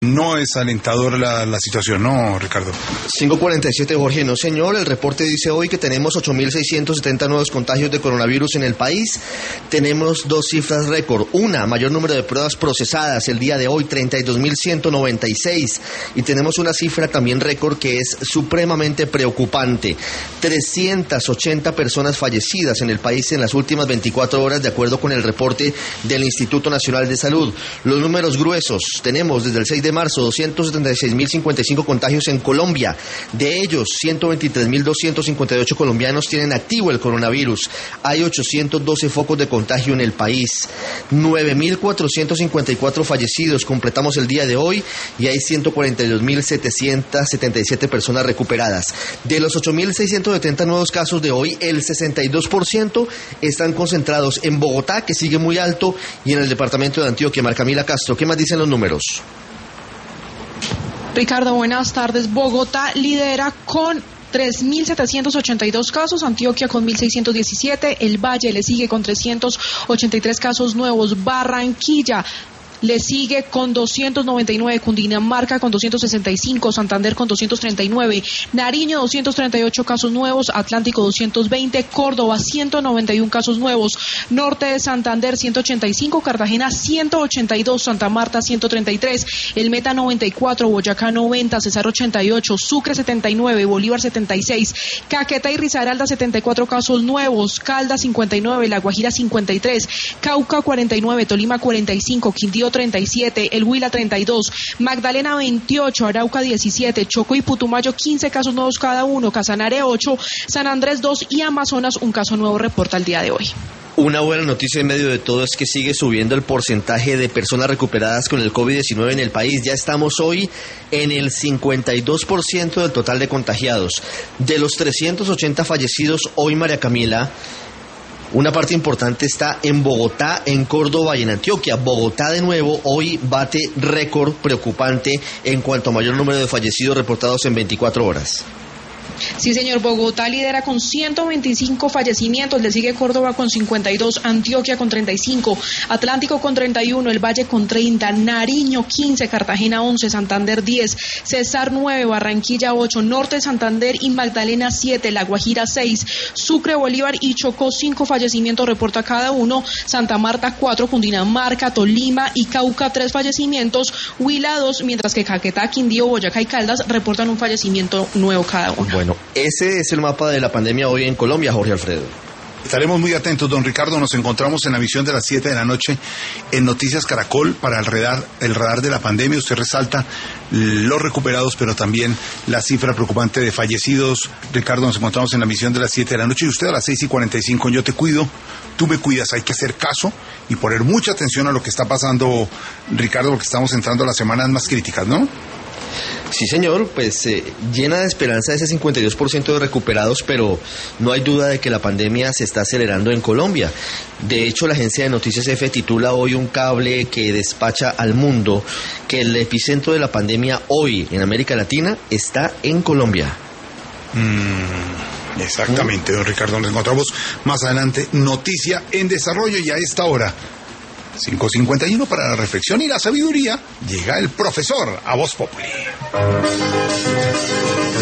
No es alentadora la situación, ¿no, Ricardo? 5:47, Jorge. No, señor. El reporte dice hoy que tenemos 8.670 nuevos contagios de coronavirus en el país. Tenemos dos cifras récord. Una, mayor número de pruebas procesadas el día de hoy, 32.196. Y tenemos una cifra también récord que es supremamente preocupante. 380 personas fallecidas en el país en las últimas 24 horas, de acuerdo con el reporte del Instituto Nacional de Salud. Los números gruesos. Tenemos desde el 6 de marzo 276.055 contagios en Colombia. De ellos, 123.258 colombianos tienen activo el coronavirus. Hay 812 focos de contagio en el país. 9.454 fallecidos completamos el día de hoy y hay 142.777 personas recuperadas. De los 8.670 nuevos casos de hoy, el 62% están concentrados en Bogotá, que sigue muy alto, y en el departamento de Antioquia. Marca Camila Castro, ¿qué más dicen los números? Ricardo, buenas tardes. Bogotá lidera con 3.782 casos, Antioquia con 1.617, el Valle le sigue con 383 casos nuevos, Barranquilla le sigue con 299, Cundinamarca con 265, Santander con 239, Nariño 238 casos nuevos, Atlántico 220, Córdoba 191 casos nuevos, Norte de Santander 185, Cartagena 182, Santa Marta 133, El Meta 94, Boyacá 90, Cesar 88, Sucre 79, Bolívar 76, Caquetá y Risaralda 74 casos nuevos, Caldas 59, La Guajira 53, Cauca 49, Tolima 45, Quindío 37, El Huila 32, Magdalena 28, Arauca 17, Chocó y Putumayo 15 casos nuevos cada uno, Casanare 8, San Andrés 2 y Amazonas un caso nuevo reporta el día de hoy. Una buena noticia en medio de todo es que sigue subiendo el porcentaje de personas recuperadas con el COVID-19 en el país. Ya estamos hoy en el 52% del total de contagiados. De los 380 fallecidos hoy, María Camila, una parte importante está en Bogotá, en Córdoba y en Antioquia. Bogotá, de nuevo, hoy bate récord preocupante en cuanto a mayor número de fallecidos reportados en 24 horas. Sí, señor. Bogotá lidera con 125 fallecimientos, le sigue Córdoba con 52, Antioquia con 35, Atlántico con 31, El Valle con 30, Nariño 15, Cartagena 11, Santander 10, Cesar 9, Barranquilla 8, Norte Santander y Magdalena 7, La Guajira 6, Sucre, Bolívar y Chocó 5 fallecimientos reporta cada uno, Santa Marta 4, Cundinamarca, Tolima y Cauca 3 fallecimientos, Huila 2, mientras que Caquetá, Quindío, Boyacá y Caldas reportan un fallecimiento nuevo cada uno. Bueno, ese es el mapa de la pandemia hoy en Colombia, Jorge Alfredo. Estaremos muy atentos, don Ricardo. Nos encontramos en la emisión de las 7 de la noche en Noticias Caracol para el radar de la pandemia. Usted resalta los recuperados, pero también la cifra preocupante de fallecidos. Ricardo, nos encontramos en la emisión de las 7 de la noche y usted a las 6:45. Yo te cuido, tú me cuidas. Hay que hacer caso y poner mucha atención a lo que está pasando, Ricardo, porque estamos entrando a las semanas más críticas, ¿no? Sí, señor, pues llena de esperanza ese 52% de recuperados, pero no hay duda de que la pandemia se está acelerando en Colombia. De hecho, la agencia de noticias EFE titula hoy un cable que despacha al mundo que el epicentro de la pandemia hoy en América Latina está en Colombia. Exactamente, don Ricardo. Nos encontramos más adelante. Noticia en desarrollo y a esta hora 5:51 para la reflexión y la sabiduría. Llega el profesor a Voz Populi.